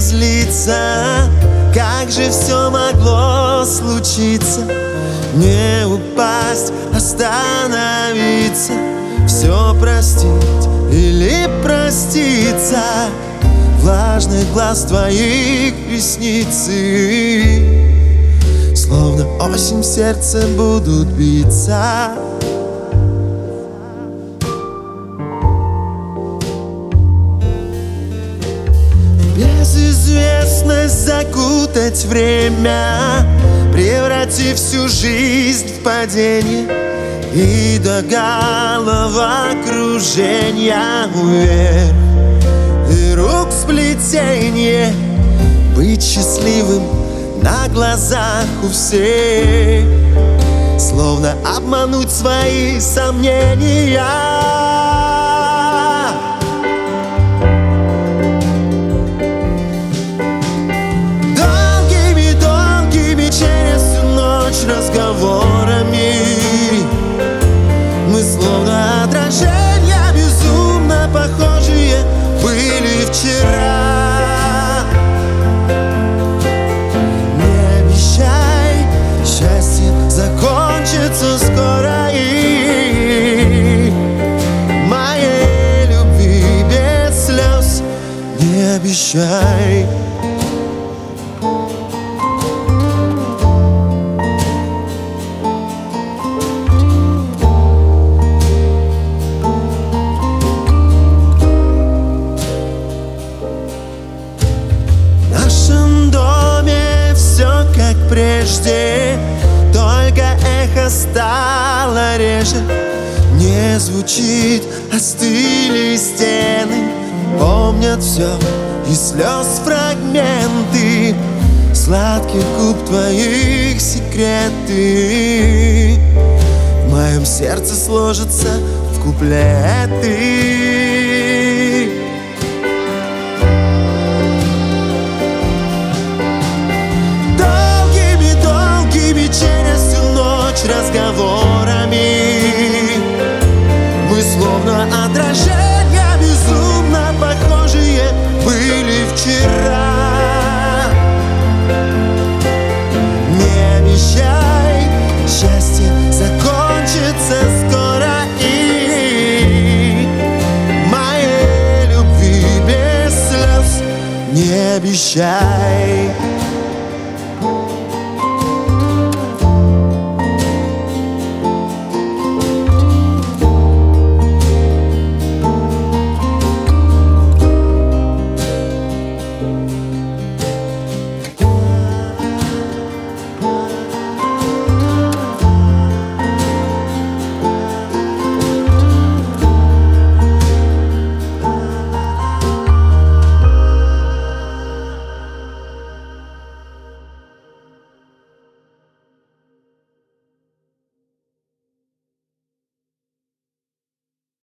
злиться. Как же все могло случиться? Не упасть, остановиться, все простить или проститься. Влажных глаз твоих ресницы словно осень в сердце будут биться. Безызвестность закутать время, превратив всю жизнь в падение и до головокружения вверх и рук сплетение. Быть счастливым на глазах у всех, словно обмануть свои сомнения. Разговорами мы словно отражения, безумно похожие были вчера. Не обещай, счастье закончится скоро, и моей любви без слез не обещай. В нашем доме все как прежде, только эхо стало реже. Не звучит, остыли стены, помнят все и слез фрагменты сладких губ твоих секреты в моем сердце сложатся в куплеты. Разговорами мы словно отражения, безумно похожие были вчера. Не обещай, счастье закончится скоро, и моей любви без слез не обещай.